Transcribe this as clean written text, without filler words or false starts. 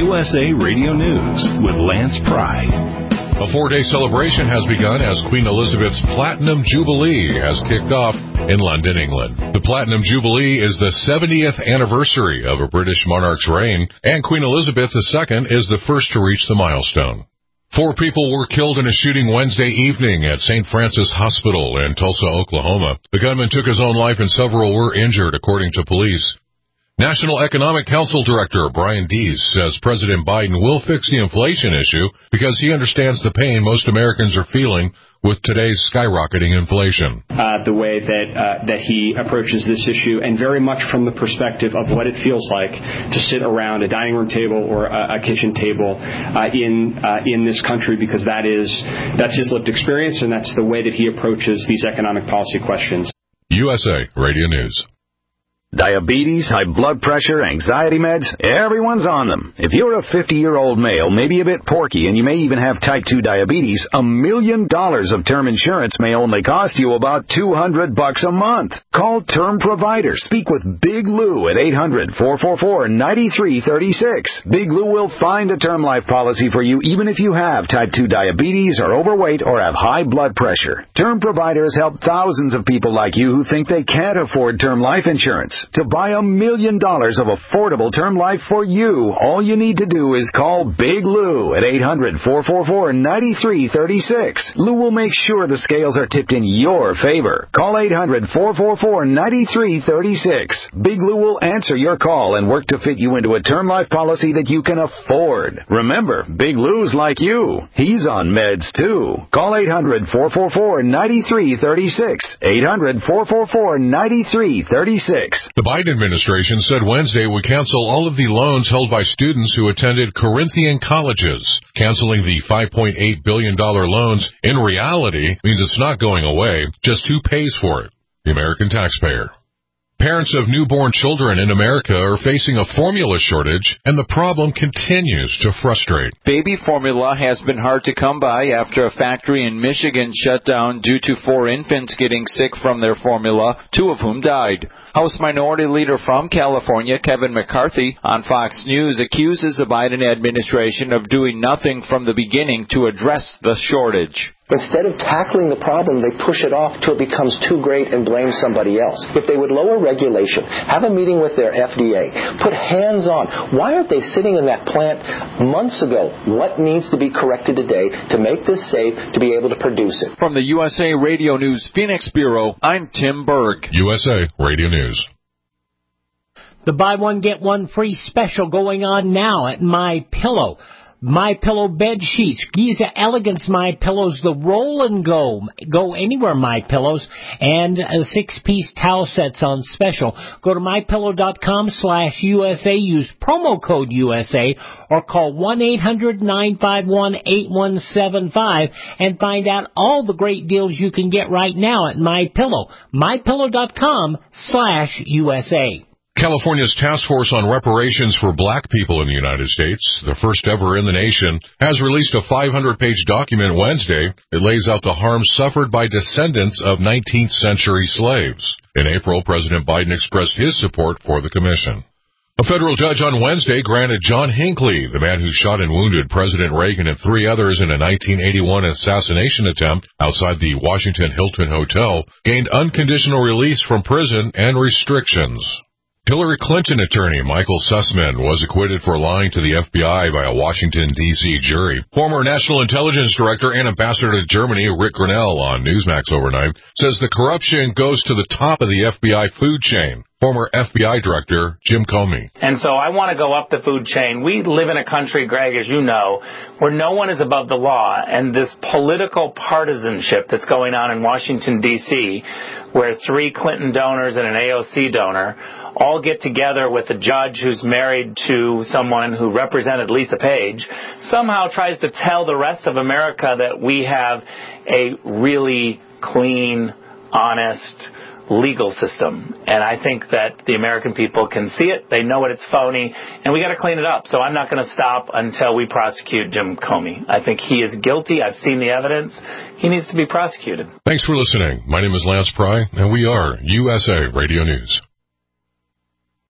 USA Radio News with Lance Pry. A 4-day celebration has begun as Queen Elizabeth's Platinum Jubilee has kicked off in London, England. The Platinum Jubilee is the 70th anniversary of a British monarch's reign, and Queen Elizabeth II is the first to reach the milestone. 4 people were killed in a shooting Wednesday evening at St. Francis Hospital in Tulsa, Oklahoma. The gunman took his own life and several were injured, according to police. National Economic Council Director Brian Deese says President Biden will fix the inflation issue because he understands the pain most Americans are feeling with today's skyrocketing inflation. The way that he approaches this issue, and very much from the perspective of what it feels like to sit around a dining room table or a kitchen table in this country, because that's his lived experience, and that's the way that he approaches these economic policy questions. USA Radio News. Diabetes, high blood pressure, anxiety meds, everyone's on them. If you're a 50-year-old male, maybe a bit porky, and you may even have type 2 diabetes, $1 million of term insurance may only cost you about $200 a month. Call Term Provider. Speak with Big Lou at 800-444-9336. Big Lou will find a term life policy for you even if you have type 2 diabetes, are overweight, or have high blood pressure. Term Provider has helped thousands of people like you who think they can't afford term life insurance. To buy $1 million of affordable term life for you, all you need to do is call Big Lou at 800-444-9336. Lou will make sure the scales are tipped in your favor. Call 800-444-9336. Big Lou will answer your call and work to fit you into a term life policy that you can afford. Remember, Big Lou's like you. He's on meds too. Call 800-444-9336. 800-444-9336. The Biden administration said Wednesday would cancel all of the loans held by students who attended Corinthian colleges. Canceling the $5.8 billion loans in reality means it's not going away, just who pays for it? The American taxpayer. Parents of newborn children in America are facing a formula shortage, and the problem continues to frustrate. Baby formula has been hard to come by after a factory in Michigan shut down due to 4 infants getting sick from their formula, 2 of whom died. House Minority Leader from California, Kevin McCarthy, on Fox News accuses the Biden administration of doing nothing from the beginning to address the shortage. Instead of tackling the problem, they push it off till it becomes too great and blame somebody else. If they would lower regulation, have a meeting with their FDA, put hands on. Why aren't they sitting in that plant months ago? What needs to be corrected today to make this safe to be able to produce it? From the USA Radio News Phoenix Bureau, I'm Tim Berg. USA Radio News. The buy one, get one free special going on now at MyPillow. MyPillow bed sheets, Giza Elegance MyPillows, the roll and go anywhere MyPillows, and 6-piece towel sets on special. Go to mypillow.com/USA, use promo code USA, or call 1-800-951-8175 and find out all the great deals you can get right now at MyPillow. mypillow.com/USA. California's Task Force on Reparations for Black People in the United States, the first ever in the nation, has released a 500-page document Wednesday. It lays out the harm suffered by descendants of 19th century slaves. In April, President Biden expressed his support for the commission. A federal judge on Wednesday granted John Hinckley, the man who shot and wounded President Reagan and 3 others in a 1981 assassination attempt outside the Washington Hilton Hotel, gained unconditional release from prison and restrictions. Hillary Clinton attorney Michael Sussman was acquitted for lying to the FBI by a Washington, D.C. jury. Former National Intelligence Director and Ambassador to Germany Rick Grenell on Newsmax overnight says the corruption goes to the top of the FBI food chain. Former FBI Director Jim Comey. And so I want to go up the food chain. We live in a country, Greg, as you know, where no one is above the law. And this political partisanship that's going on in Washington, D.C., where 3 Clinton donors and an AOC donor all get together with a judge who's married to someone who represented Lisa Page, somehow tries to tell the rest of America that we have a really clean, honest, legal system. And I think that the American people can see it. They know it's phony, and we got to clean it up. So I'm not going to stop until we prosecute Jim Comey. I think he is guilty. I've seen the evidence. He needs to be prosecuted. Thanks for listening. My name is Lance Pry, and we are USA Radio News.